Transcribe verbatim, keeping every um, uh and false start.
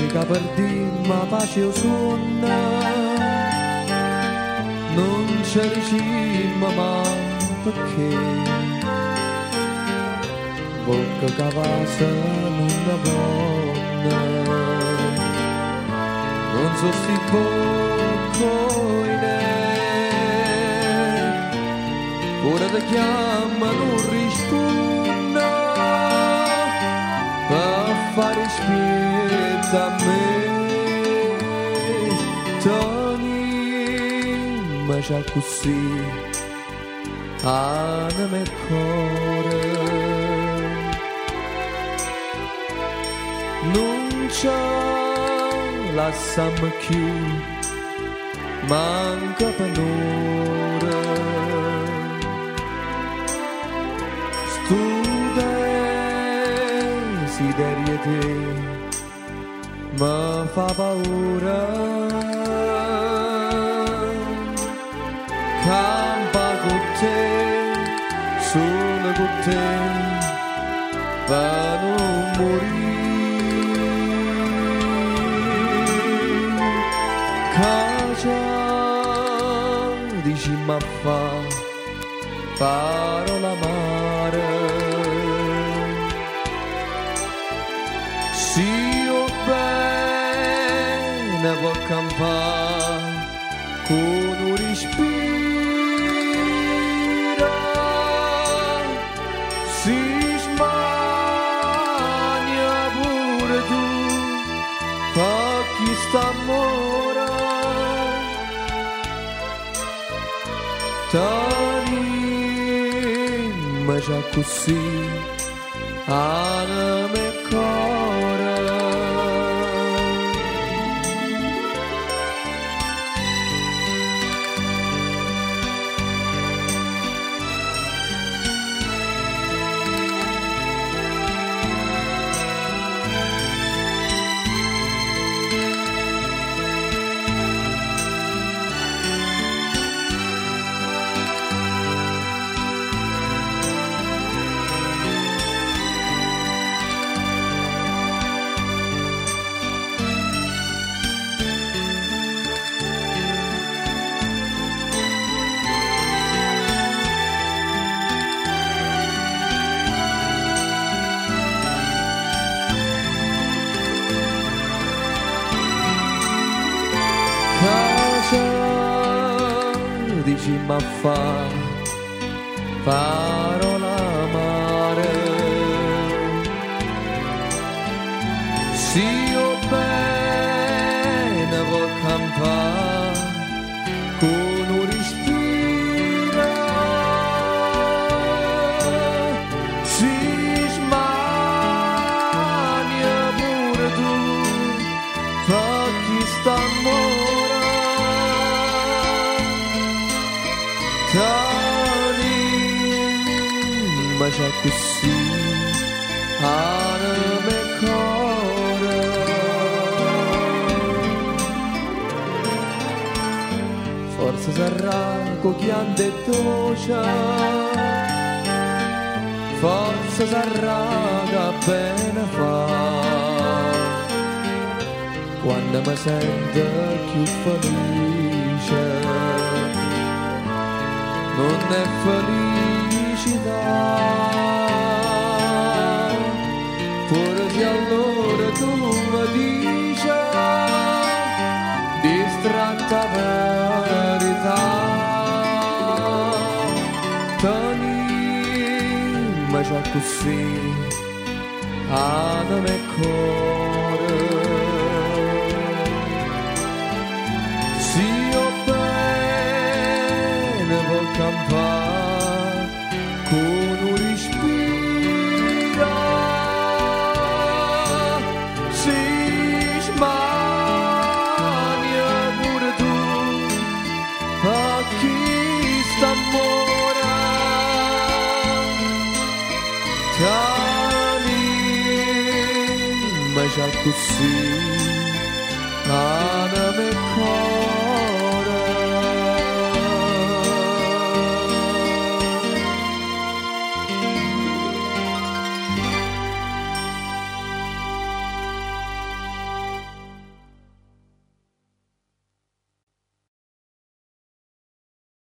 che per dire ma pace o sonno non ci diciamo ma perché bocca che passa non la donna non so sti boccoine ora ti chiama non risponda a fare spietta a me Tony ma già così anima e cuore non c'è la samma più manca per l'ora studa desiderio te ma fa paura campa con te solo con te per non morire cacia dici ma fa parola amare si io bene può campare con un respiro si smania pure tu fa chi sta amore Tani ma già così anima e cuore dici ma fa parola amare si io bene vuol campare con un respiro si smania pure tu fa chi sta amore Tani ma già così anima e cuore forse sarà con chiante e dolce forse sarà che bene fa quando mi sento più felice non è felicità pure se allora tu mi dici distratta verità Tani ma già così anima e cuore